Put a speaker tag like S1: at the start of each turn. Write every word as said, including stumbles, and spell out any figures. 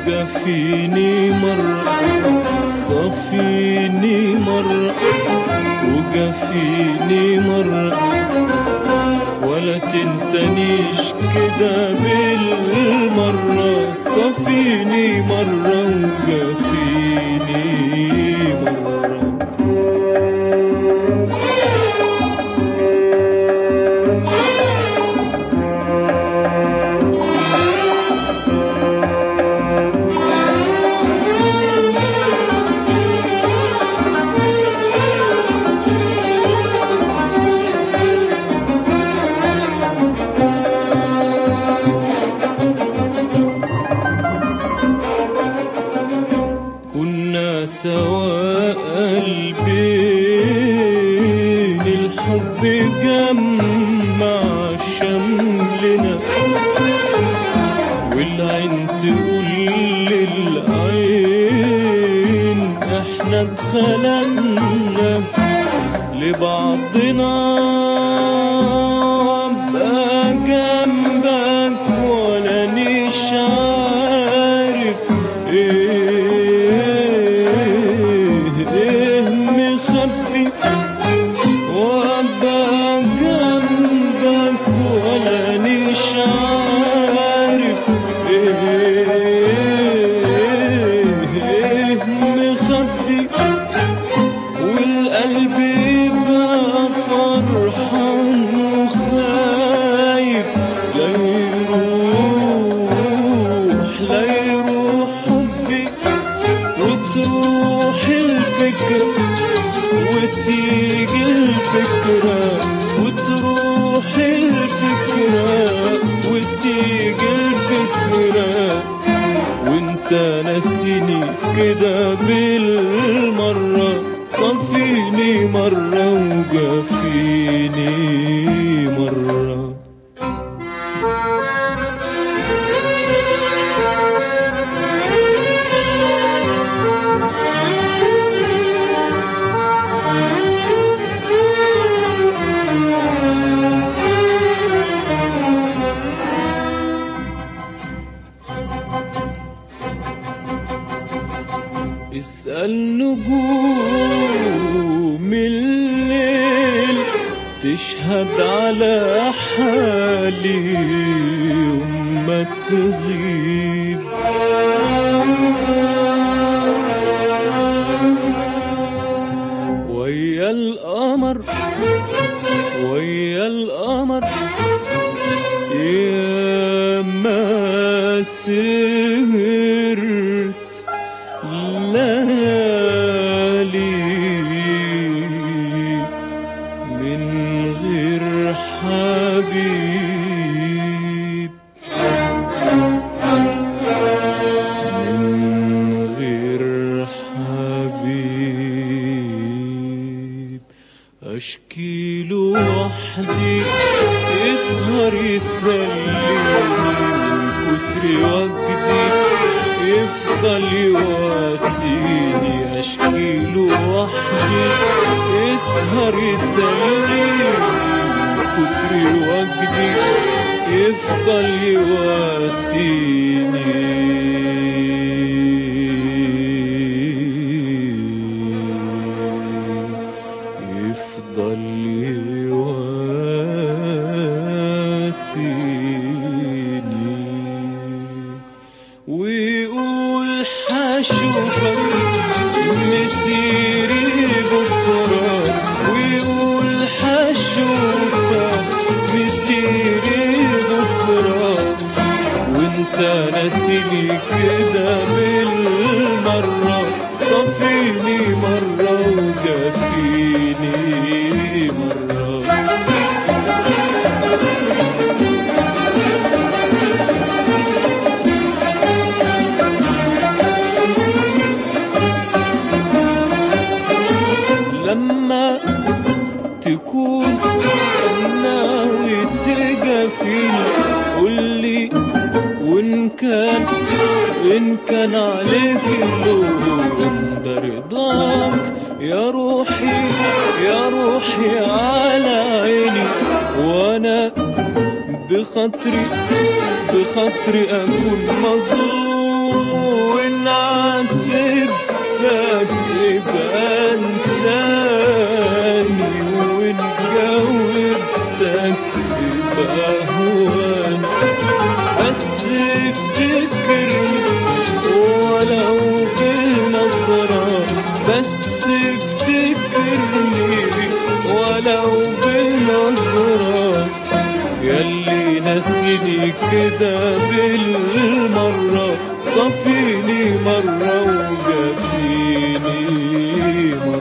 S1: وجافيني مرة صفيني مرة وجافيني مرة ولا تنسانيش كده بالمرة صفيني مرة وجافيني مرة سوا قلبين الحب جمع شملنا والعين تقول للعين احنا اتخلقنا لبعضنا ابقى جنبك ولا نيش عارف ايه وتيجي الفكرة وتروح الفكرة وتيجي الفكرة وانت ناسيني كده بالمرة صفيني مرة وجافيني مرة اسأل نجوم الليل تشهد على حالي يوم ما تغيب ويا القمر ويا القمر يا ما سهرت ليالي من غير حبيب من غير حبيب أشكي له وحدي يسهر يسليني من كتر وجدي يفضل يواسيني أشكي له وحدي يسهر يسليني من كتر وجدي يفضل يواسيني يفضل يواسيني ويقول حشوفك مسيري بكرة ويقول حشوفك مسيري بكرة وانت ناسيني كده بالمرة صفيني مرة وجافيني مرة لما تكون ناوي تجافيني قولي وإن كان إن كان عليك اللوم ده رضاك يا روحي يا روحي على عيني وأنا بخاطري بخاطري أكون مظلوم بأهواني، بس افتكرني ولو بنظرة، بس افتكرني ولو بنظرة، ياللي نسيني كده بالمرة، صفيني مرة وجافيني مرة.